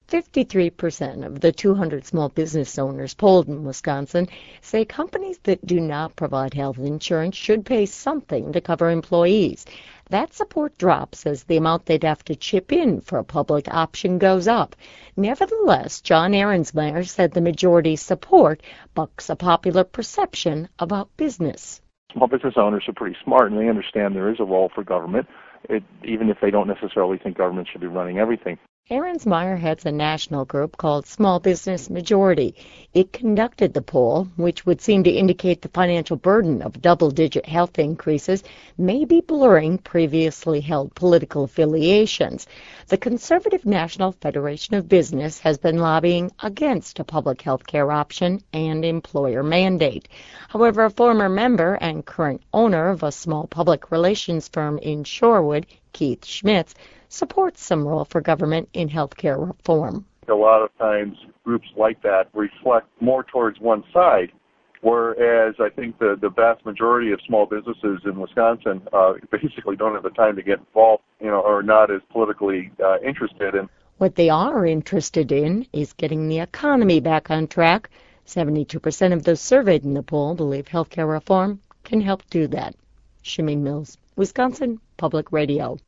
53% of the 200 small business owners polled in Wisconsin say companies that do not provide health insurance should pay something to cover employees. That support drops as the amount they'd have to chip in for a public option goes up. Nevertheless, John Ahrensmeyer said the majority's support bucks a popular perception about business. Small business owners are pretty smart, and they understand there is a role for government, even if they don't necessarily think government should be running everything. Ahrensmeyer heads a national group called Small Business Majority. It conducted the poll, which would seem to indicate the financial burden of double-digit health increases may be blurring previously held political affiliations. The conservative National Federation of Business has been lobbying against a public health care option and employer mandate. However, a former member and current owner of a small public relations firm in Shorewood, Keith Schmitz, supports some role for government in healthcare reform. A lot of times groups like that reflect more towards one side, whereas I think the vast majority of small businesses in Wisconsin basically don't have the time to get involved, or not as politically interested. What they are interested in is getting the economy back on track. 72% of those surveyed in the poll believe healthcare reform can help do that. Shameen Mills, Wisconsin Public Radio.